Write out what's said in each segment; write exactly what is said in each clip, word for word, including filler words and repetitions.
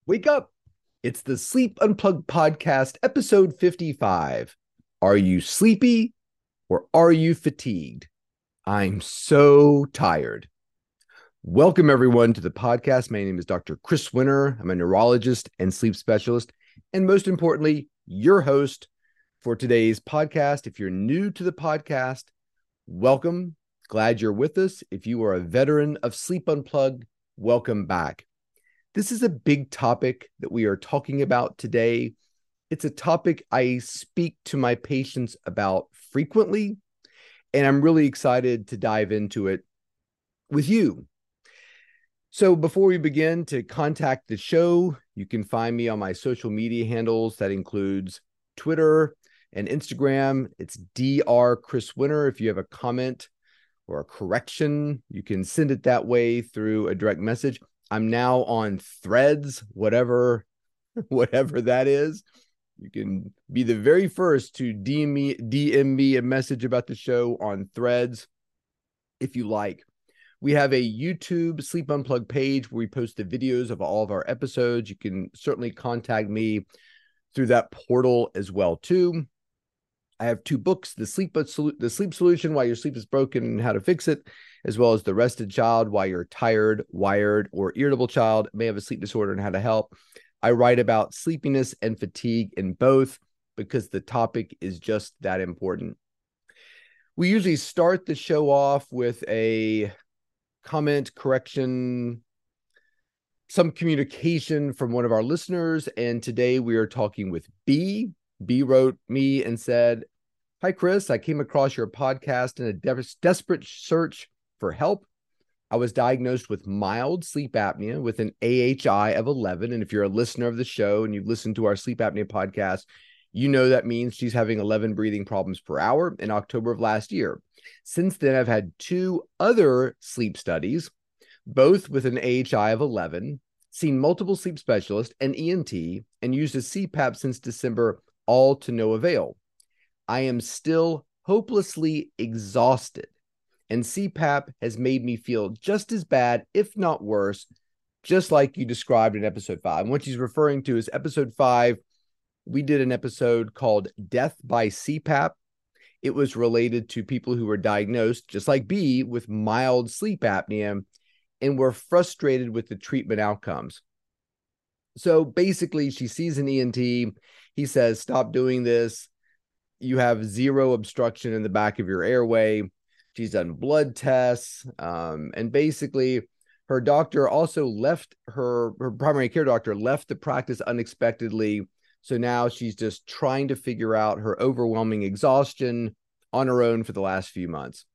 Wake up. It's the Sleep Unplugged podcast, episode fifty-five. Are you sleepy or are you fatigued? I'm so tired. Welcome, everyone, to the podcast. My name is Doctor Chris Winter. I'm a neurologist and sleep specialist, and most importantly, your host for today's podcast. If you're new to the podcast, welcome. Glad you're with us. If you are a veteran of Sleep Unplugged, welcome back. This is a big topic that we are talking about today. It's a topic I speak to my patients about frequently, and I'm really excited to dive into it with you. So before we begin, to contact the show, you can find me on my social media handles. That includes Twitter and Instagram. It's Doctor Chris Winter. If you have a comment or a correction, you can send it that way through a direct message. I'm now on Threads, whatever, whatever that is. You can be the very first to D M me, D M me a message about the show on Threads if you like. We have a YouTube Sleep Unplugged page where we post the videos of all of our episodes. You can certainly contact me through that portal as well, too. I have two books, The Sleep, the Sleep Solution, Why Your Sleep is Broken and How to Fix It, as well as The Rested Child, Why Your Tired, Wired, or Irritable Child May Have a Sleep Disorder and How to Help. I write about sleepiness and fatigue in both because the topic is just that important. We usually start the show off with a comment, correction, some communication from one of our listeners, and today we are talking with B. B wrote me and said, "Hi, Chris. I came across your podcast in a de- desperate search for help. I was diagnosed with mild sleep apnea with an A H I of eleven. And if you're a listener of the show and you've listened to our sleep apnea podcast, you know that means she's having eleven breathing problems per hour in October of last year. Since then, I've had two other sleep studies, both with an A H I of eleven, seen multiple sleep specialists and E N T, and used a C PAP since December, all to no avail. I am still hopelessly exhausted, and C PAP has made me feel just as bad, if not worse, just like you described in episode five. And what she's referring to is episode five. We did an episode called Death by C PAP. It was related to people who were diagnosed, just like B, with mild sleep apnea and were frustrated with the treatment outcomes. So basically, she sees an E N T. He says, stop doing this. You have zero obstruction in the back of your airway. She's done blood tests. Um, and basically, her doctor also left her, her primary care doctor left the practice unexpectedly. So now she's just trying to figure out her overwhelming exhaustion on her own for the last few months.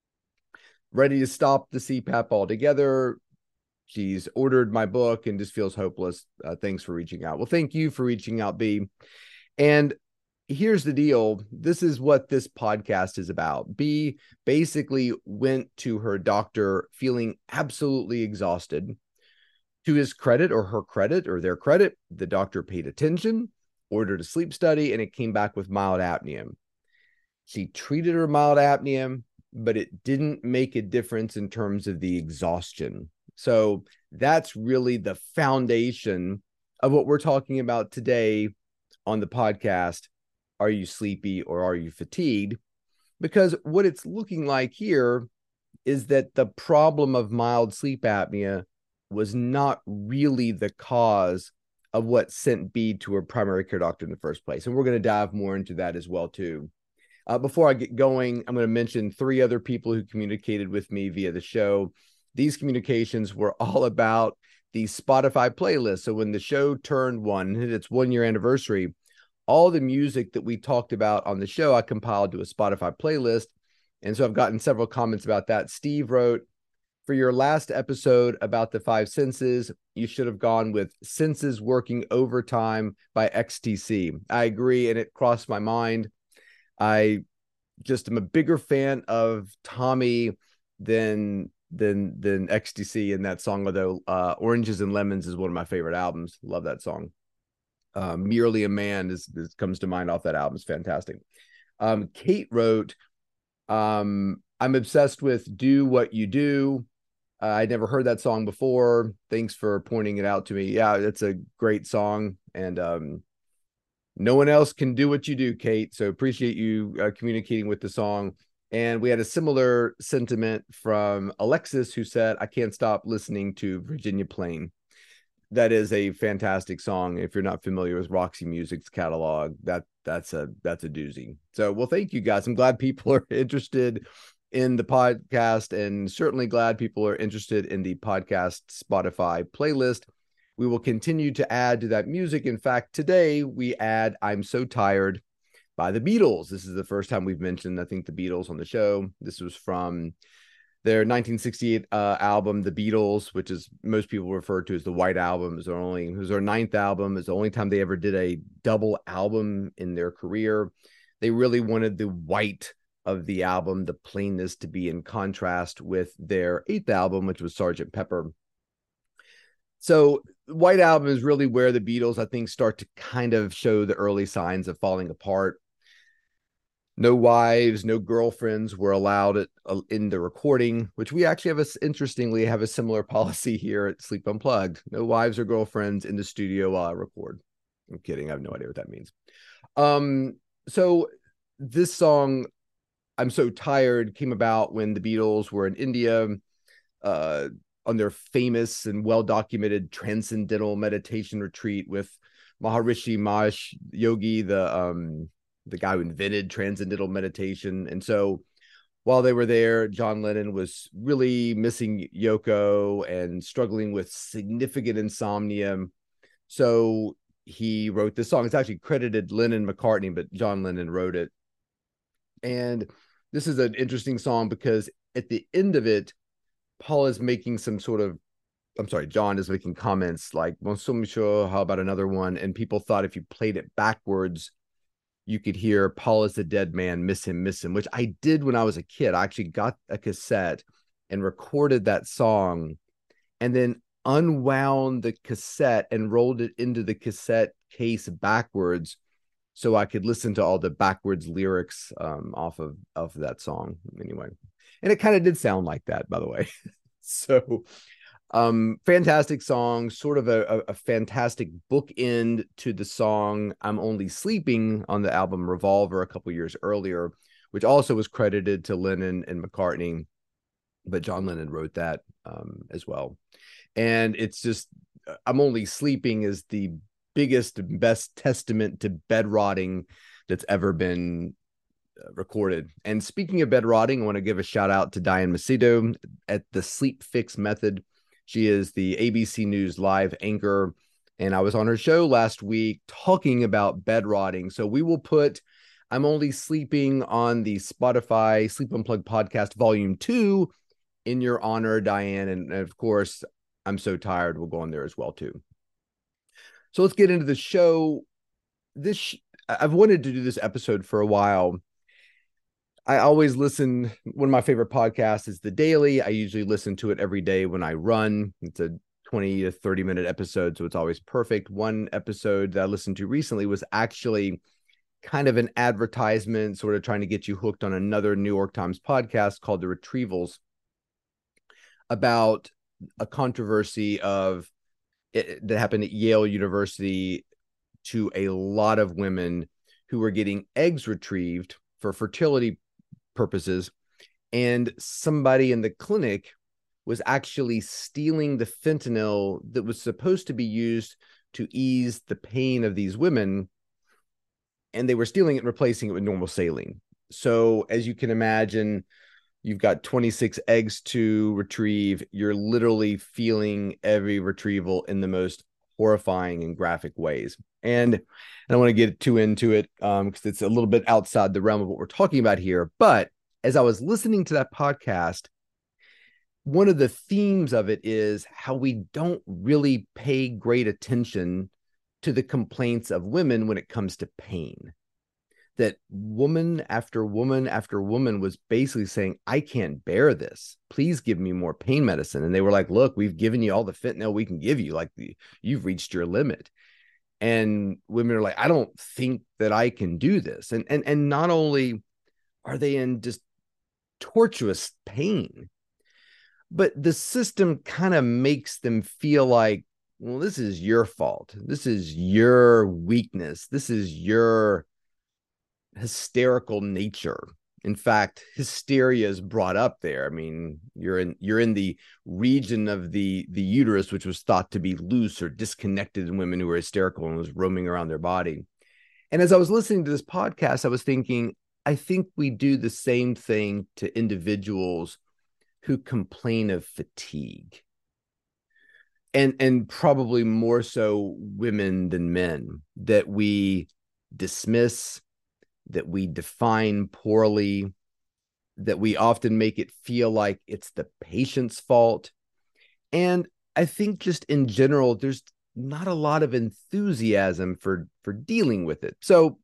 Ready to stop the C PAP altogether. She's ordered my book and just feels hopeless. Uh, thanks for reaching out. Well, thank you for reaching out, B. And here's the deal. This is what this podcast is about. B basically went to her doctor feeling absolutely exhausted. To his credit or her credit or their credit, the doctor paid attention, ordered a sleep study, and it came back with mild apnea. She treated her mild apnea, but it didn't make a difference in terms of the exhaustion. So that's really the foundation of what we're talking about today on the podcast. Are you sleepy or are you fatigued? Because what it's looking like here is that the problem of mild sleep apnea was not really the cause of what sent B to her primary care doctor in the first place. And we're going to dive more into that as well, too. Uh, before I get going, I'm going to mention three other people who communicated with me via the show. These communications were all about the Spotify playlist. So when the show turned one, hit its one year anniversary, all the music that we talked about on the show, I compiled to a Spotify playlist. And so I've gotten several comments about that. Steve wrote, for your last episode about the five senses, you should have gone with Senses Working Overtime by X T C. I agree, and it crossed my mind. I just am a bigger fan of Tommy than than than X T C in that song, although uh, Oranges and Lemons is one of my favorite albums. Love that song. Uh, Merely a Man is, is comes to mind off that album. It's fantastic. Um, Kate wrote, um, I'm obsessed with Do What You Do. Uh, I'd never heard that song before. Thanks for pointing it out to me. Yeah, it's a great song. And um, no one else can do what you do, Kate. So appreciate you uh, communicating with the song. And we had a similar sentiment from Alexis, who said, I can't stop listening to Virginia Plain. That is a fantastic song. If you're not familiar with Roxy Music's catalog, that that's a that's a doozy. So, well, thank you guys. I'm glad people are interested in the podcast, and certainly glad people are interested in the podcast Spotify playlist. We will continue to add to that music. In fact, today we add I'm So Tired by the Beatles. This is the first time we've mentioned, I think, the Beatles on the show. This was from their nineteen sixty-eight uh, album, The Beatles, which is most people refer to as the White Album. It was their only, it was their ninth album. It's the only time they ever did a double album in their career. They really wanted the white of the album, the plainness, to be in contrast with their eighth album, which was Sergeant Pepper. So White Album is really where the Beatles, I think, start to kind of show the early signs of falling apart. No wives, no girlfriends were allowed at, uh, in the recording, which we actually have, a, interestingly, have a similar policy here at Sleep Unplugged. No wives or girlfriends in the studio while I record. I'm kidding. I have no idea what that means. Um, so this song, I'm So Tired, came about when the Beatles were in India uh, on their famous and well-documented transcendental meditation retreat with Maharishi Mahesh Yogi, the... Um, the guy who invented transcendental meditation. And so while they were there, John Lennon was really missing Yoko and struggling with significant insomnia. So he wrote this song. It's actually credited Lennon-McCartney, but John Lennon wrote it. And this is an interesting song because at the end of it, Paul is making some sort of, I'm sorry, John is making comments like, well, so sure, how about another one? And people thought if you played it backwards, you could hear Paul is the dead man, miss him, miss him, which I did when I was a kid. I actually got a cassette and recorded that song and then unwound the cassette and rolled it into the cassette case backwards so I could listen to all the backwards lyrics um, off of, of that song anyway. And it kind of did sound like that, by the way. So Um, fantastic song, sort of a, a, a fantastic bookend to the song I'm Only Sleeping on the album Revolver a couple years earlier, which also was credited to Lennon and McCartney, but John Lennon wrote that um, as well. And it's just, I'm Only Sleeping is the biggest, best testament to bed rotting that's ever been recorded. And speaking of bed rotting, I want to give a shout out to Diane Macedo at the Sleep Fix Method. She is the A B C News live anchor, and I was on her show last week talking about bed rotting. So we will put I'm Only Sleeping on the Spotify Sleep Unplugged podcast volume two in your honor, Diane. And of course, I'm So Tired will go on there as well too. So let's get into the show. This I've wanted to do this episode for a while. I always listen. One of my favorite podcasts is The Daily. I usually listen to it every day when I run. It's a twenty to thirty minute episode, so it's always perfect. One episode that I listened to recently was actually kind of an advertisement, sort of trying to get you hooked on another New York Times podcast called The Retrievals, about a controversy of it, that happened at Yale University to a lot of women who were getting eggs retrieved for fertility purposes, and somebody in the clinic was actually stealing the fentanyl that was supposed to be used to ease the pain of these women, and they were stealing it and replacing it with normal saline. So as you can imagine, you've got twenty-six eggs to retrieve. You're literally feeling every retrieval in the most horrifying and graphic ways. And I don't want to get too into it um, because it's a little bit outside the realm of what we're talking about here. But as I was listening to that podcast, one of the themes of it is how we don't really pay great attention to the complaints of women when it comes to pain. That woman after woman after woman was basically saying, I can't bear this. Please give me more pain medicine. And they were like, look, we've given you all the fentanyl we can give you. Like, you've reached your limit. And women are like, I don't think that I can do this. And, and, and not only are they in just tortuous pain, but the system kind of makes them feel like, well, this is your fault. This is your weakness. This is your hysterical nature. In fact, hysteria is brought up there. I mean, you're in you're in the region of the the uterus, which was thought to be loose or disconnected in women who were hysterical and was roaming around their body. And as I was listening to this podcast, I was thinking, I think we do the same thing to individuals who complain of fatigue. And, and probably more so women than men, that we dismiss, that we define poorly, that we often make it feel like it's the patient's fault. And I think just in general, there's not a lot of enthusiasm for, for dealing with it. So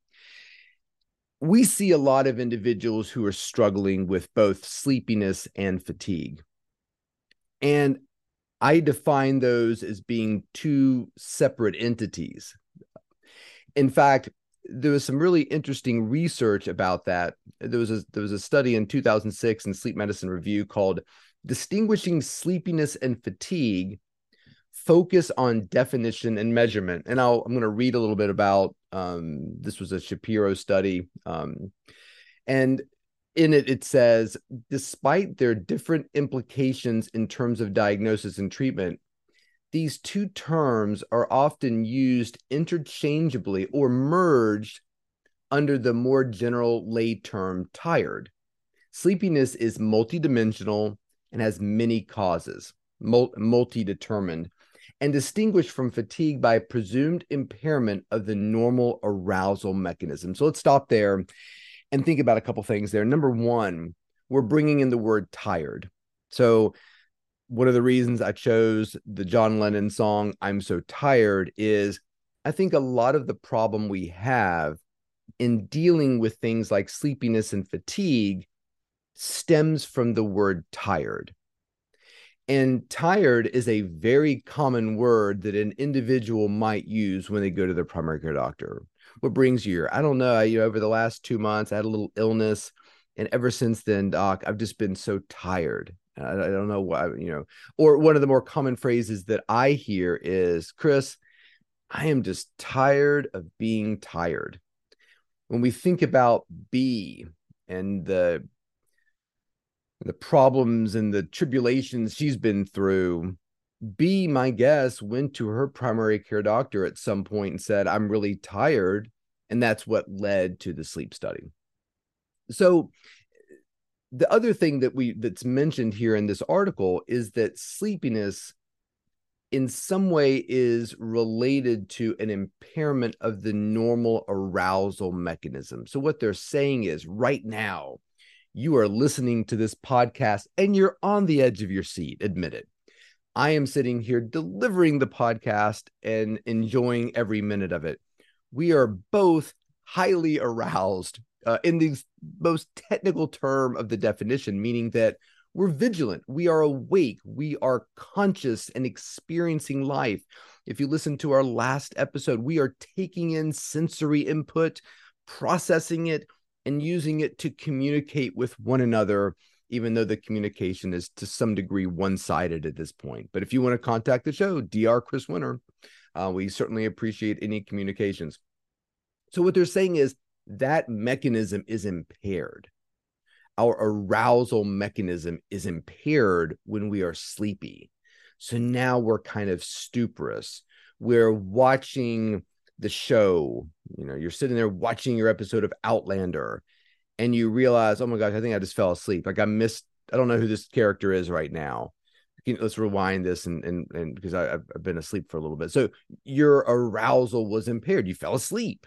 we see a lot of individuals who are struggling with both sleepiness and fatigue. And I define those as being two separate entities. In fact, there was some really interesting research about that. There was a, there was a study in two thousand six in Sleep Medicine Review called Distinguishing Sleepiness and Fatigue, Focus on Definition and Measurement. And I'll, I'm going to read a little bit about, um, this was a Shapiro study. Um, and in it, it says, despite their different implications in terms of diagnosis and treatment, these two terms are often used interchangeably or merged under the more general lay term tired. Sleepiness is multidimensional and has many causes, multi-determined, and distinguished from fatigue by presumed impairment of the normal arousal mechanism. So let's stop there and think about a couple things there. Number one, we're bringing in the word tired. So one of the reasons I chose the John Lennon song, I'm So Tired, is I think a lot of the problem we have in dealing with things like sleepiness and fatigue stems from the word tired. And tired is a very common word that an individual might use when they go to their primary care doctor. What brings you here? I don't know. I, you know, over the last two months, I had a little illness. And ever since then, doc, I've just been so tired. I, I don't know why, you know, or one of the more common phrases that I hear is, Chris, I am just tired of being tired. When we think about B and the, the problems and the tribulations she's been through, B, my guess, went to her primary care doctor at some point and said, I'm really tired. And that's what led to the sleep study. So the other thing that we that's mentioned here in this article is that sleepiness in some way is related to an impairment of the normal arousal mechanism. So what they're saying is right now, you are listening to this podcast and you're on the edge of your seat, admit it. I am sitting here delivering the podcast and enjoying every minute of it. We are both highly aroused uh, in the most technical term of the definition, meaning that we're vigilant, we are awake, we are conscious and experiencing life. If you listen to our last episode, we are taking in sensory input, processing it, and using it to communicate with one another, even though the communication is to some degree one-sided at this point. But if you want to contact the show, Doctor Chris Winter, uh, we certainly appreciate any communications. So what they're saying is that mechanism is impaired. Our arousal mechanism is impaired when we are sleepy. So now we're kind of stuporous. We're watching the show, you know, you're sitting there watching your episode of Outlander and you realize, oh my gosh, I think I just fell asleep. Like I missed, I don't know who this character is right now. Let's rewind this and and and because I, I've been asleep for a little bit. So your arousal was impaired. You fell asleep.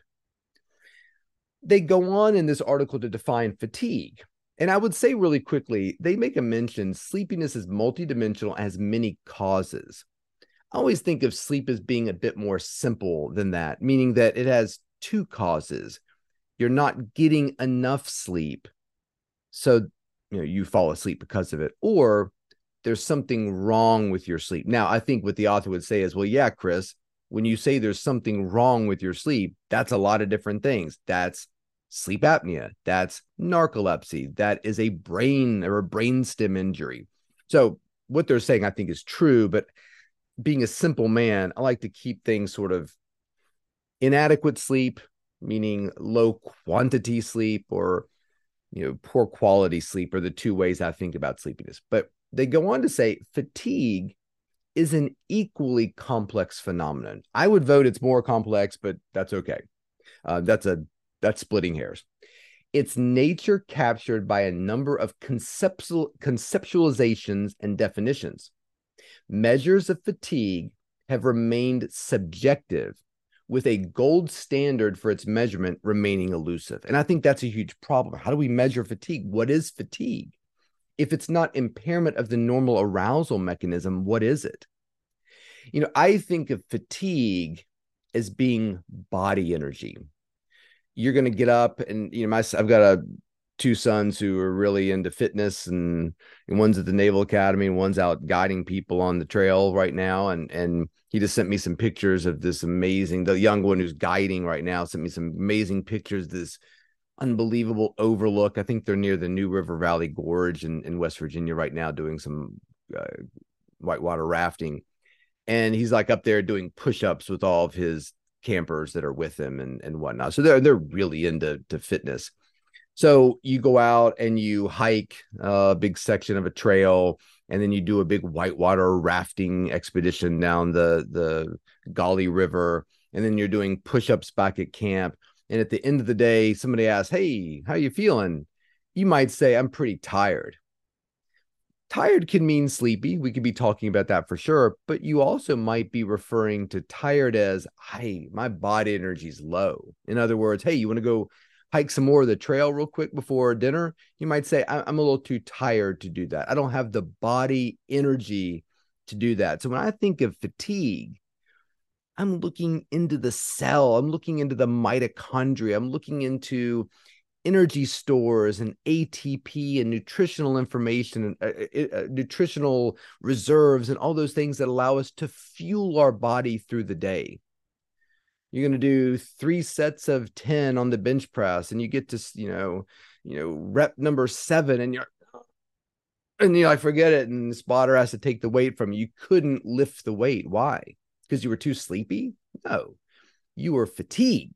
They go on in this article to define fatigue. And I would say really quickly, they make a mention sleepiness is multidimensional, has many causes. I always think of sleep as being a bit more simple than that, meaning that it has two causes. You're not getting enough sleep, so you know you fall asleep because of it, or there's something wrong with your sleep. Now, I think what the author would say is, well, yeah, Chris, when you say there's something wrong with your sleep, that's a lot of different things. That's sleep apnea, that's narcolepsy, that is a brain or a brainstem injury. So what they're saying, I think, is true. But being a simple man, I like to keep things sort of inadequate sleep, meaning low quantity sleep, or you know, poor quality sleep, are the two ways I think about sleepiness. But they go on to say fatigue is an equally complex phenomenon. I would vote it's more complex, but that's okay. Uh, that's a that's splitting hairs. Its nature captured by a number of conceptual conceptualizations and definitions. Measures of fatigue have remained subjective, with a gold standard for its measurement remaining elusive. And I think that's a huge problem. How do we measure fatigue? What is fatigue? If it's not impairment of the normal arousal mechanism, what is it? You know, I think of fatigue as being body energy. You're going to get up and, you know, my, I've got a, two sons who are really into fitness, and, and one's at the Naval Academy and one's out guiding people on the trail right now. And, and he just sent me some pictures of this amazing, the young one who's guiding right now sent me some amazing pictures, this unbelievable overlook. I think they're near the New River Valley Gorge in, in West Virginia right now doing some uh, whitewater rafting. And he's like up there doing push-ups with all of his campers that are with him and, and whatnot. So they're, they're really into to fitness. So you go out and you hike a big section of a trail, and then you do a big whitewater rafting expedition down the, the Gauley River. And then you're doing push-ups back at camp. And at the end of the day, somebody asks, hey, how you feeling? You might say, I'm pretty tired. Tired can mean sleepy. We could be talking about that for sure. But you also might be referring to tired as, hey, my body energy is low. In other words, hey, you want to go hike some more of the trail real quick before dinner? You might say, I'm a little too tired to do that. I don't have the body energy to do that. So when I think of fatigue, I'm looking into the cell. I'm looking into the mitochondria. I'm looking into energy stores and A T P and nutritional information and uh, uh, nutritional reserves and all those things that allow us to fuel our body through the day. You're going to do three sets of ten on the bench press, and you get to, you know, you know, rep number seven, and you're, and you like forget it, and the spotter has to take the weight from you. You couldn't lift the weight. Why? Because you were too sleepy? No, you were fatigued.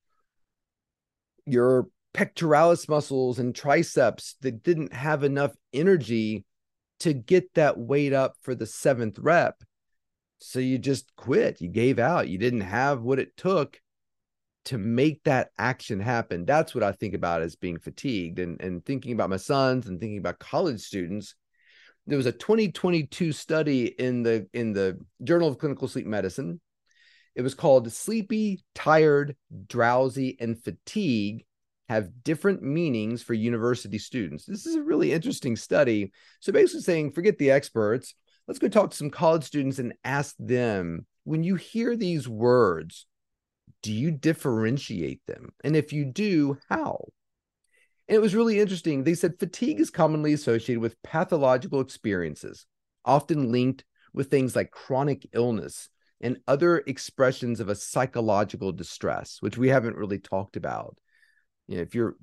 Your pectoralis muscles and triceps that didn't have enough energy to get that weight up for the seventh rep. So you just quit. You gave out. You didn't have what it took to make that action happen. That's what I think about as being fatigued. And, and thinking about my sons and thinking about college students, there was a twenty twenty-two study in the in the Journal of Clinical Sleep Medicine. It was called Sleepy, Tired, Drowsy, and Fatigue Have Different Meanings for University Students. This is a really interesting study. So basically saying, forget the experts. Let's go talk to some college students and ask them, when you hear these words, do you differentiate them? And if you do, how? And it was really interesting. They said fatigue is commonly associated with pathological experiences, often linked with things like chronic illness and other expressions of a psychological distress, which we haven't really talked about. You know, if you're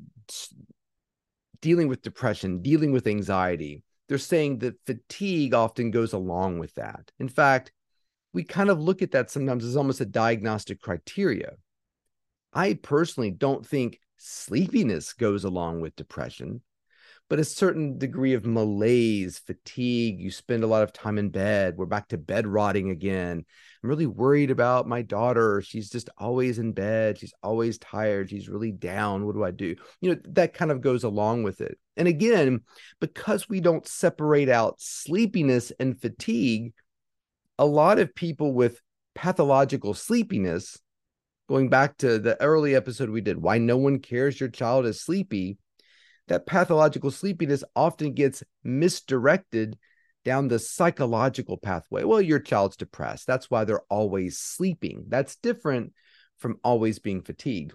dealing with depression, dealing with anxiety, they're saying that fatigue often goes along with that. In fact, we kind of look at that sometimes as almost a diagnostic criteria. I personally don't think sleepiness goes along with depression, but a certain degree of malaise, fatigue, you spend a lot of time in bed. We're back to bed rotting again. I'm really worried about my daughter. She's just always in bed. She's always tired. She's really down. What do I do? You know, that kind of goes along with it. And again, because we don't separate out sleepiness and fatigue, a lot of people with pathological sleepiness, going back to the early episode we did, why no one cares your child is sleepy, that pathological sleepiness often gets misdirected down the psychological pathway. Well, your child's depressed. That's why they're always sleeping. That's different from always being fatigued.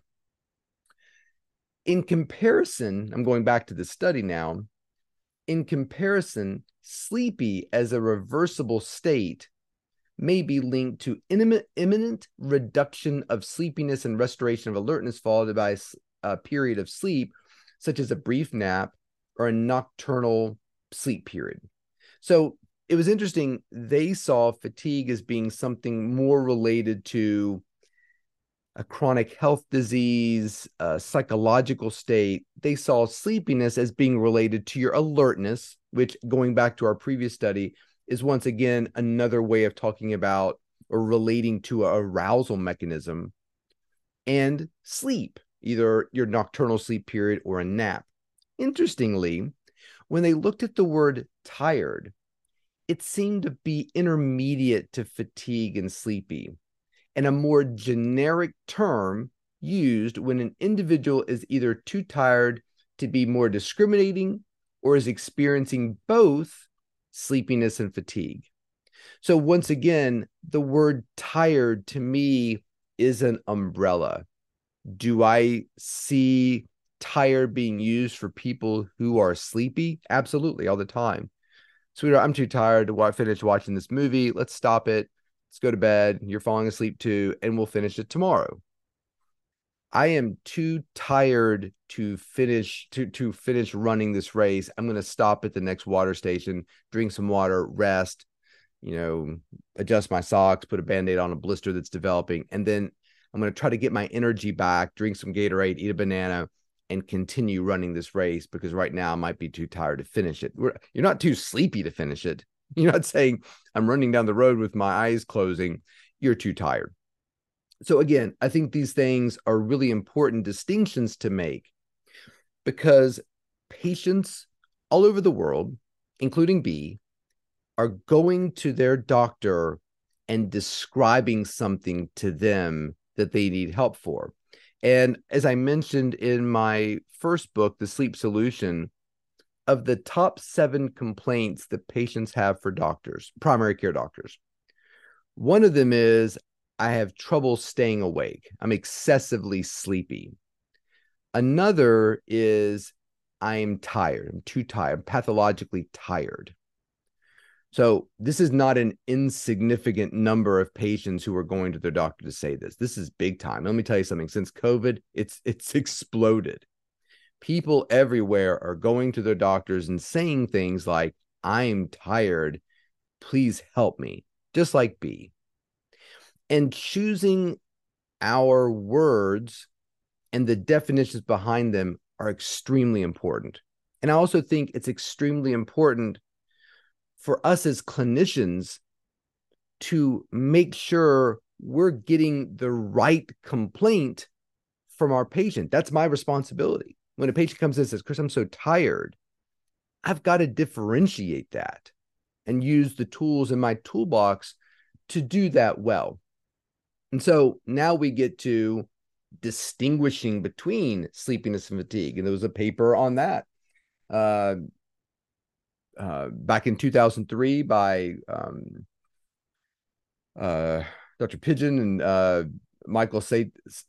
In comparison, I'm going back to the study now. In comparison, sleepy as a reversible state may be linked to imminent, imminent reduction of sleepiness and restoration of alertness followed by a period of sleep, such as a brief nap or a nocturnal sleep period. So it was interesting. They saw fatigue as being something more related to a chronic health disease, a psychological state. They saw sleepiness as being related to your alertness, which, going back to our previous study, is once again another way of talking about or relating to a arousal mechanism, and sleep, either your nocturnal sleep period or a nap. Interestingly, when they looked at the word tired, it seemed to be intermediate to fatigue and sleepy, and a more generic term used when an individual is either too tired to be more discriminating or is experiencing both sleepiness and fatigue. So once again, the word tired to me is an umbrella. Do I see tired being used for people who are sleepy? Absolutely, all the time. Sweetheart, I'm too tired to finish watching this movie. Let's stop it. Let's go to bed. You're falling asleep too, and we'll finish it tomorrow. I am too tired to finish to, to finish running this race. I'm going to stop at the next water station, drink some water, rest, you know, adjust my socks, put a Band-Aid on a blister that's developing, and then I'm going to try to get my energy back, drink some Gatorade, eat a banana, and continue running this race, because right now I might be too tired to finish it. We're, you're not too sleepy to finish it. You're not saying I'm running down the road with my eyes closing. You're too tired. So again, I think these things are really important distinctions to make, because patients all over the world, including B, are going to their doctor and describing something to them that they need help for. And as I mentioned in my first book, The Sleep Solution, of the top seven complaints that patients have for doctors, primary care doctors, one of them is, I have trouble staying awake. I'm excessively sleepy. Another is, I'm tired. I'm too tired. I'm pathologically tired. So this is not an insignificant number of patients who are going to their doctor to say this. This is big time. Let me tell you something. Since COVID, it's it's exploded. People everywhere are going to their doctors and saying things like, I'm tired. Please help me. Just like B. And choosing our words and the definitions behind them are extremely important. And I also think it's extremely important for us as clinicians to make sure we're getting the right complaint from our patient. That's my responsibility. When a patient comes in and says, Chris, I'm so tired, I've got to differentiate that and use the tools in my toolbox to do that well. And so now we get to distinguishing between sleepiness and fatigue. And there was a paper on that uh, uh, back in two thousand three by um, uh, Doctor Pigeon and uh, Michael Setia.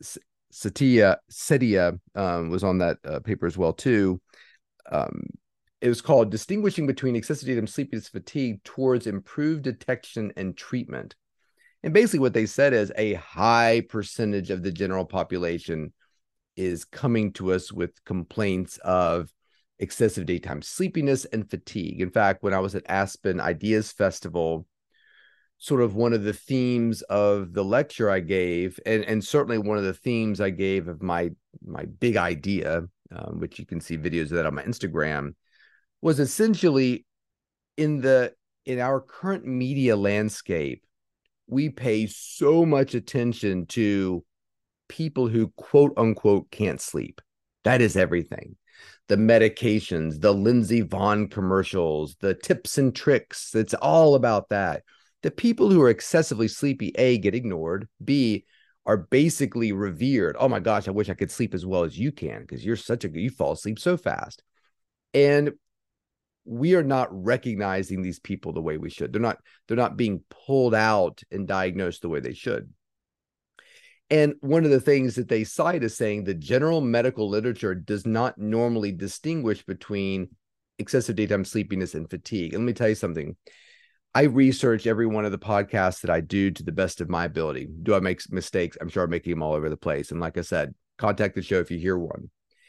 Setia um, was on that uh, paper as well too. Um, it was called Distinguishing Between Excessive Daytime Sleepiness and Fatigue Towards Improved Detection and Treatment. And basically what they said is a high percentage of the general population is coming to us with complaints of excessive daytime sleepiness and fatigue. In fact, when I was at Aspen Ideas Festival, sort of one of the themes of the lecture I gave, and, and certainly one of the themes I gave of my, my big idea, um, which you can see videos of that on my Instagram, was essentially in the in our current media landscape, we pay so much attention to people who quote unquote can't sleep. That is everything. The medications, the Lindsey Vonn commercials, the tips and tricks. It's all about that. The people who are excessively sleepy, A, get ignored, B, are basically revered. Oh my gosh, I wish I could sleep as well as you can, because you're such a, you fall asleep so fast. And we are not recognizing these people the way we should. They're not, they're not being pulled out and diagnosed the way they should. And one of the things that they cite is saying the general medical literature does not normally distinguish between excessive daytime sleepiness and fatigue. And let me tell you something. I research every one of the podcasts that I do to the best of my ability. Do I make mistakes? I'm sure I'm making them all over the place. And like I said, contact the show if you hear one.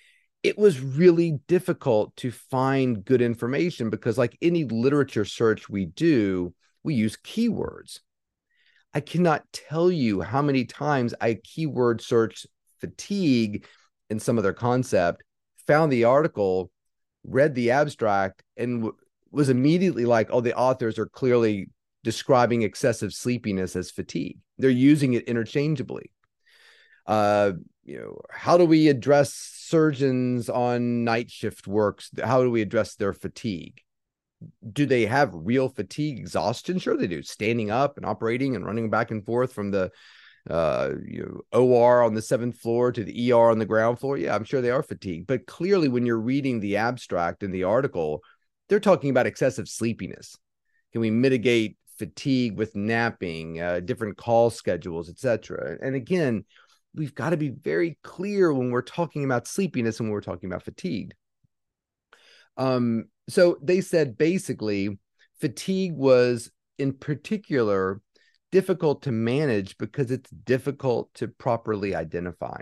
it was really difficult to find good information because, like any literature search we do, we use keywords. I cannot tell you how many times I keyword searched fatigue in some other concept, found the article, read the abstract, and w- was immediately like, oh, the authors are clearly describing excessive sleepiness as fatigue. They're using it interchangeably. Uh, you know, how do we address surgeons on night shift works? How do we address their fatigue? Do they have real fatigue exhaustion? Sure they do. Standing up and operating and running back and forth from the uh, you know, O R on the seventh floor to the E R on the ground floor. Yeah, I'm sure they are fatigued. But clearly when you're reading the abstract in the article, they're talking about excessive sleepiness. Can we mitigate fatigue with napping, uh, different call schedules, et cetera? And again, we've got to be very clear when we're talking about sleepiness and when we're talking about fatigue. Um, so they said basically fatigue was in particular difficult to manage because it's difficult to properly identify.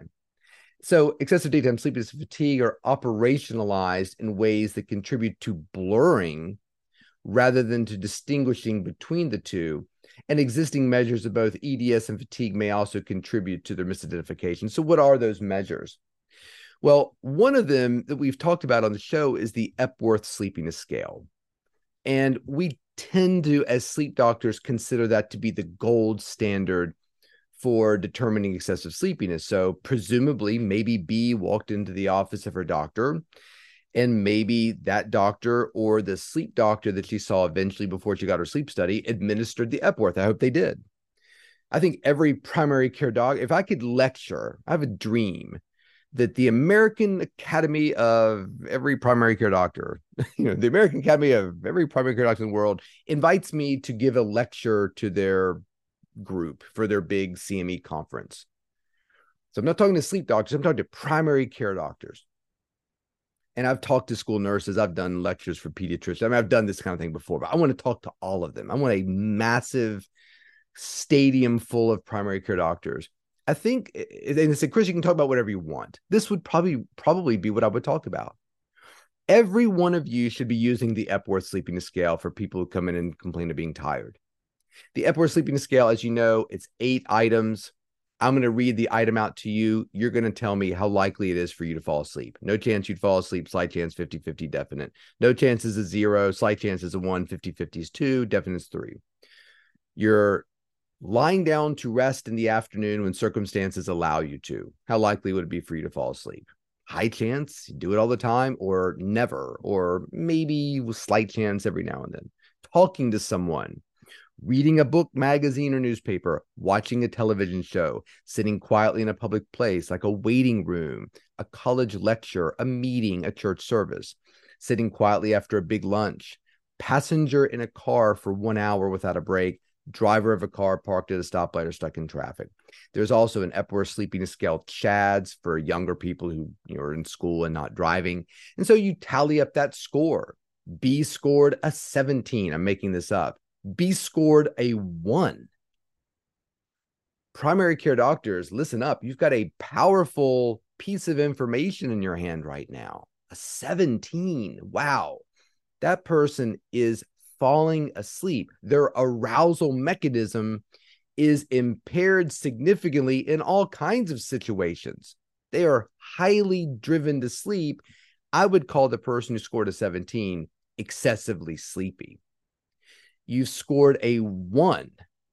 So excessive daytime sleepiness and fatigue are operationalized in ways that contribute to blurring rather than to distinguishing between the two. And existing measures of both E D S and fatigue may also contribute to their misidentification. So what are those measures? Well, one of them that we've talked about on the show is the Epworth Sleepiness Scale. And we tend to, as sleep doctors, consider that to be the gold standard for determining excessive sleepiness. So presumably, maybe B walked into the office of her doctor, and maybe that doctor or the sleep doctor that she saw eventually before she got her sleep study administered the Epworth. I hope they did. I think every primary care doc, if I could lecture, I have a dream that the American Academy of every primary care doctor, you know, the American Academy of every primary care doctor in the world invites me to give a lecture to their group for their big C M E conference. So I'm not talking to sleep doctors, I'm talking to primary care doctors. And I've talked to school nurses, I've done lectures for pediatricians. I mean, I've done this kind of thing before, but I want to talk to all of them. I want a massive stadium full of primary care doctors. I think, and they said, Chris, you can talk about whatever you want. This would probably probably be what I would talk about. Every one of you should be using the Epworth Sleepiness Scale for people who come in and complain of being tired. The Epworth Sleepiness Scale, as you know, it's eight items. I'm going to read the item out to you. You're going to tell me how likely it is for you to fall asleep. No chance you'd fall asleep, slight chance fifty fifty, definite. No chance is a zero, slight chance is a one, fifty fifty is two, definite is three. You're lying down to rest in the afternoon when circumstances allow you to. How likely would it be for you to fall asleep? High chance, you do it all the time, or never, or maybe with slight chance every now and then. Talking to someone, reading a book, magazine, or newspaper, watching a television show, sitting quietly in a public place like a waiting room, a college lecture, a meeting, a church service, sitting quietly after a big lunch, passenger in a car for one hour without a break, driver of a car parked at a stoplight or stuck in traffic. There's also an Epworth Sleepiness Scale, CHADS, for younger people who, you know, are in school and not driving. And so you tally up that score. B scored a seventeen. I'm making this up. B scored a one. Primary care doctors, listen up. You've got a powerful piece of information in your hand right now. A seventeen. Wow. That person is falling asleep. Their arousal mechanism is impaired significantly in all kinds of situations. They are highly driven to sleep. I would call the person who scored a seventeen excessively sleepy. You scored a one.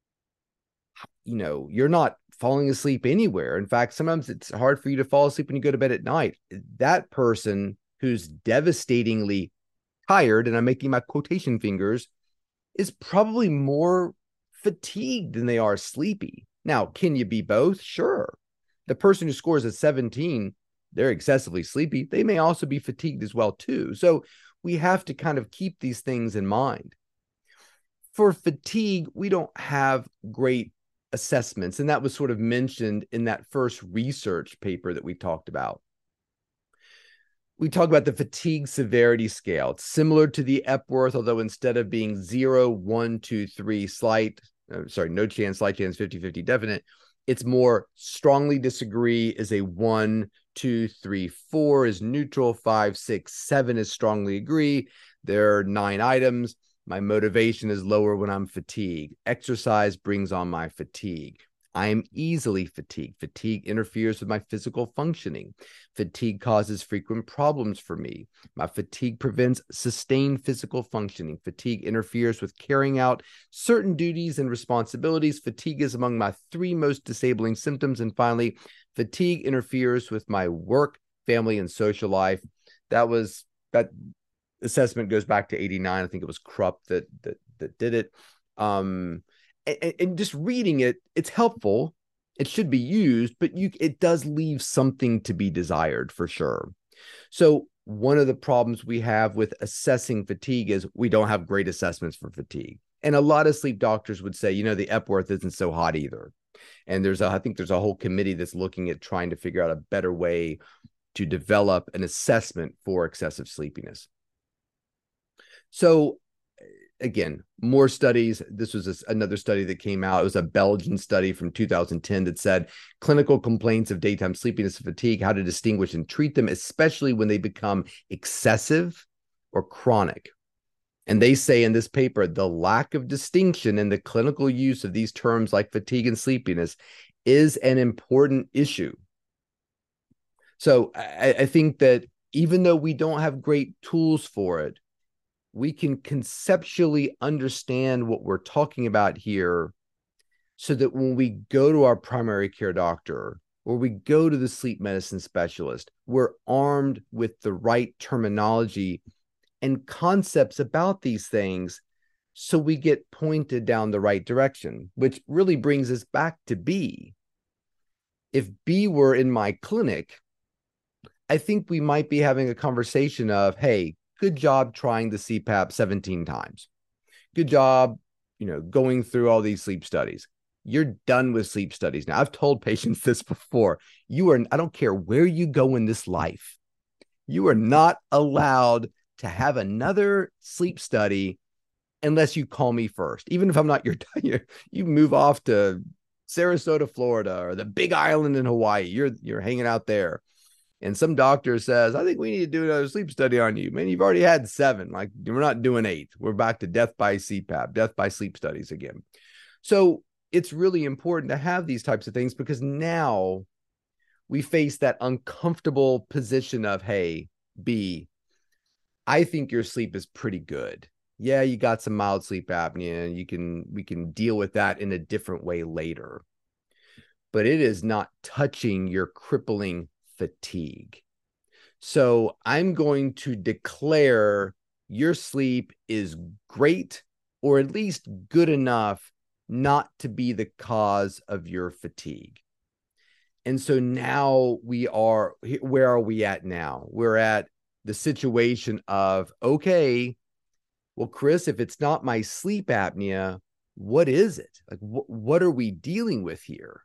You know, you're not falling asleep anywhere. In fact, sometimes it's hard for you to fall asleep when you go to bed at night. That person who's devastatingly tired, and I'm making my quotation fingers, is probably more fatigued than they are sleepy. Now, can you be both? Sure. The person who scores a seventeen, they're excessively sleepy. They may also be fatigued as well, too. So we have to kind of keep these things in mind. For fatigue, we don't have great assessments, and that was sort of mentioned in that first research paper that we talked about. We talk about the fatigue severity scale. It's similar to the Epworth, although instead of being zero, one, two, three, slight, uh, sorry, no chance, slight chance, fifty fifty, definite, it's more strongly disagree is a one, two, three, four is neutral, five, six, seven is strongly agree. There are nine items. My motivation is lower when I'm fatigued. Exercise brings on my fatigue. I am easily fatigued. Fatigue interferes with my physical functioning. Fatigue causes frequent problems for me. My fatigue prevents sustained physical functioning. Fatigue interferes with carrying out certain duties and responsibilities. Fatigue is among my three most disabling symptoms. And finally, fatigue interferes with my work, family, and social life. That was that assessment goes back to eighty-nine. I think it was Krupp that that that did it. Um, and, and just reading it, it's helpful. It should be used, but you it does leave something to be desired for sure. So one of the problems we have with assessing fatigue is we don't have great assessments for fatigue. And a lot of sleep doctors would say, you know, the Epworth isn't so hot either. And there's a, I think there's a whole committee that's looking at trying to figure out a better way to develop an assessment for excessive sleepiness. So again, more studies. This was a, another study that came out. It was a Belgian study from two thousand ten that said clinical complaints of daytime sleepiness and fatigue, how to distinguish and treat them, especially when they become excessive or chronic. And they say in this paper, the lack of distinction in the clinical use of these terms like fatigue and sleepiness is an important issue. So I, I think that even though we don't have great tools for it, we can conceptually understand what we're talking about here so that when we go to our primary care doctor or we go to the sleep medicine specialist, we're armed with the right terminology and concepts about these things so we get pointed down the right direction, which really brings us back to B. If B were in my clinic, I think we might be having a conversation of, hey, good job trying the C PAP seventeen times. Good job, you know, going through all these sleep studies. You're done with sleep studies. Now, I've told patients this before. You are, I don't care where you go in this life, you are not allowed to have another sleep study unless you call me first. Even if I'm not your, you move off to Sarasota, Florida, or the Big Island in Hawaii. You're you're hanging out there. And some doctor says, I think we need to do another sleep study on you. Man, you've already had seven. Like, we're not doing eight. We're back to death by C PAP, death by sleep studies again. So it's really important to have these types of things because now we face that uncomfortable position of, hey, B, I think your sleep is pretty good. Yeah, you got some mild sleep apnea, and you can we can deal with that in a different way later. But it is not touching your crippling fatigue. So I'm going to declare your sleep is great, or at least good enough not to be the cause of your fatigue. And so now we are, where are we at now? We're at the situation of, okay, well, Chris, if it's not my sleep apnea, what is it? Like, wh- what are we dealing with here?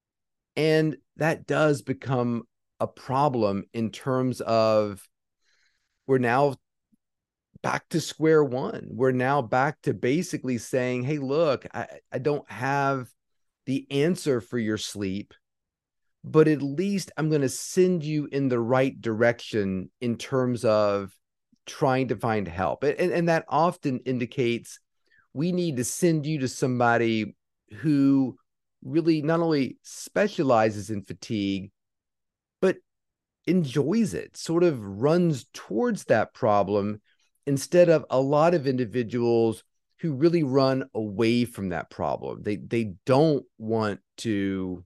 And that does become a problem in terms of we're now back to square one. We're now back to basically saying, hey, look, I, I don't have the answer for your sleep, but at least I'm going to send you in the right direction in terms of trying to find help. And, and that often indicates we need to send you to somebody who really not only specializes in fatigue, but enjoys it, sort of runs towards that problem, instead of a lot of individuals who really run away from that problem. They, they don't want to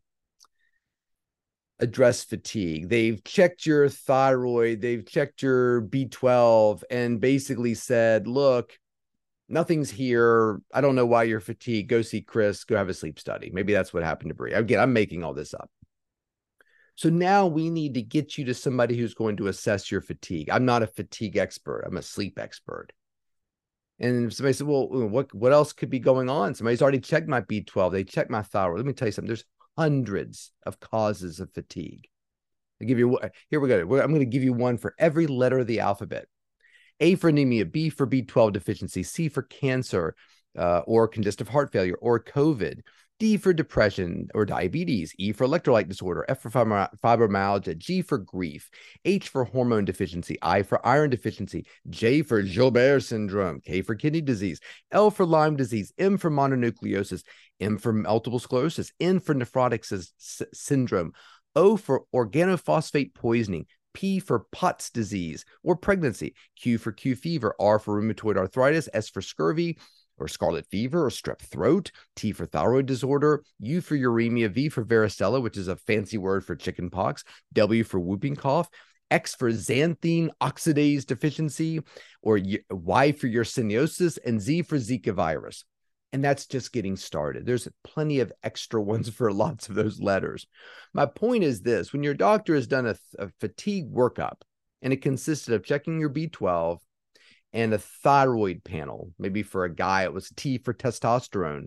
address fatigue. They've checked your thyroid, they've checked your B twelve, and basically said, look, nothing's here. I don't know why you're fatigued. Go see Chris, go have a sleep study. Maybe that's what happened to Bree. Again, I'm making all this up. So now we need to get you to somebody who's going to assess your fatigue. I'm not a fatigue expert. I'm a sleep expert. And somebody said, well, what, what else could be going on? Somebody's already checked my B twelve. They checked my thyroid. Let me tell you something. There's hundreds of causes of fatigue. I give you, here we go. I'm going to give you one for every letter of the alphabet. A for anemia, B for B twelve deficiency, C for cancer, uh, or congestive heart failure, or COVID, D for depression or diabetes, E for electrolyte disorder, F for fibromyalgia, G for grief, H for hormone deficiency, I for iron deficiency, J for Gilbert syndrome, K for kidney disease, L for Lyme disease, M for mononucleosis, M for multiple sclerosis, N for nephrotic sy- syndrome, O for organophosphate poisoning, P for Pott's disease or pregnancy, Q for Q fever, R for rheumatoid arthritis, S for scurvy or scarlet fever or strep throat, T for thyroid disorder, U for uremia, V for varicella, which is a fancy word for chicken pox, W for whooping cough, X for xanthine oxidase deficiency, or Y for yersiniosis, and Z for Zika virus. And that's just getting started. There's plenty of extra ones for lots of those letters. My point is this: when your doctor has done a, a fatigue workup, and it consisted of checking your B twelve and a thyroid panel, maybe for a guy, it was T for testosterone.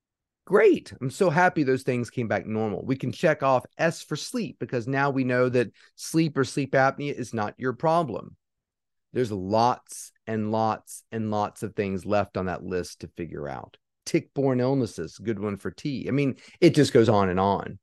Great. I'm so happy those things came back normal. We can check off S for sleep, because now we know that sleep or sleep apnea is not your problem. There's lots and lots and lots of things left on that list to figure out. Tick-borne illnesses, good one for T. I mean, it just goes on and on.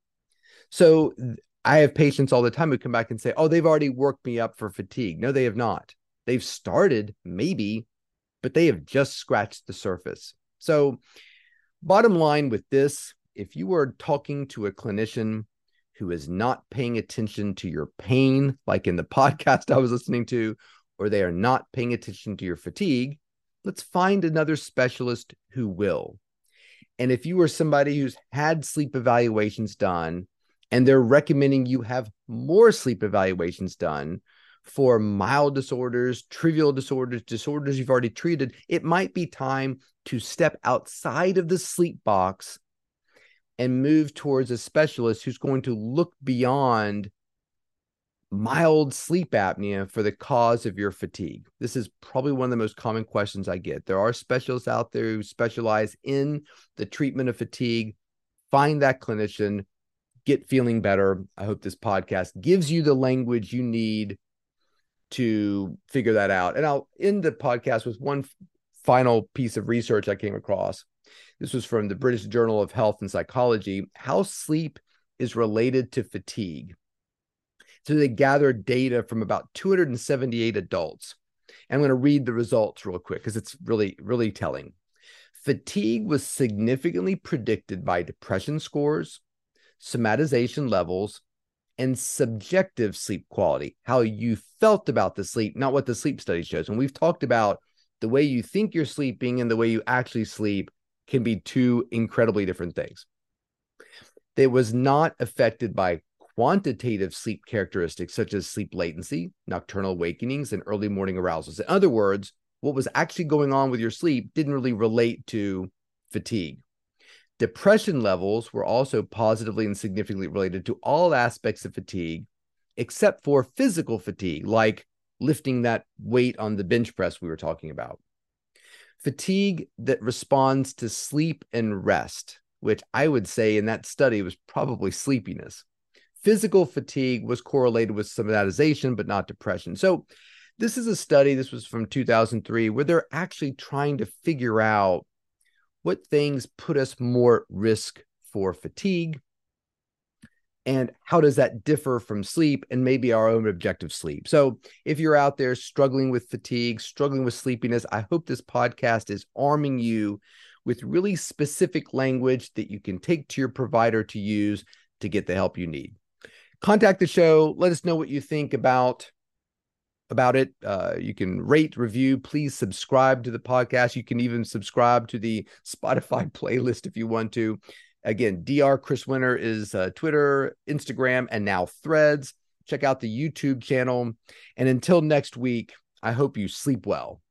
So I have patients all the time who come back and say, oh, they've already worked me up for fatigue. No, they have not. They've started, maybe, but they have just scratched the surface. So bottom line with this, if you are talking to a clinician who is not paying attention to your pain, like in the podcast I was listening to, or they are not paying attention to your fatigue, let's find another specialist who will. And if you are somebody who's had sleep evaluations done and they're recommending you have more sleep evaluations done for mild disorders, trivial disorders, disorders you've already treated, it might be time to step outside of the sleep box and move towards a specialist who's going to look beyond mild sleep apnea for the cause of your fatigue. This is probably one of the most common questions I get. There are specialists out there who specialize in the treatment of fatigue. Find that clinician, get feeling better. I hope this podcast gives you the language you need to figure that out. And I'll end the podcast with one final piece of research I came across. This was from the British Journal of Health and Psychology, how sleep is related to fatigue. So they gathered data from about two hundred seventy-eight adults. And I'm going to read the results real quick because it's really, really telling. Fatigue was significantly predicted by depression scores, somatization levels, and subjective sleep quality, how you felt about the sleep, not what the sleep study shows. And we've talked about the way you think you're sleeping and the way you actually sleep can be two incredibly different things. It was not affected by quantitative sleep characteristics such as sleep latency, nocturnal awakenings, and early morning arousals. In other words, what was actually going on with your sleep didn't really relate to fatigue. Depression levels were also positively and significantly related to all aspects of fatigue, except for physical fatigue, like lifting that weight on the bench press we were talking about. Fatigue that responds to sleep and rest, which I would say in that study was probably sleepiness. Physical fatigue was correlated with somatization, but not depression. So this is a study, this was from two thousand three, where they're actually trying to figure out what things put us more at risk for fatigue, and how does that differ from sleep and maybe our own objective sleep. So if you're out there struggling with fatigue, struggling with sleepiness, I hope this podcast is arming you with really specific language that you can take to your provider to use to get the help you need. Contact the show. Let us know what you think about about it. Uh, you can rate, review, please subscribe to the podcast. You can even subscribe to the Spotify playlist if you want to. Again, Doctor Chris Winter is uh, Twitter, Instagram, and now Threads. Check out the YouTube channel. And until next week, I hope you sleep well.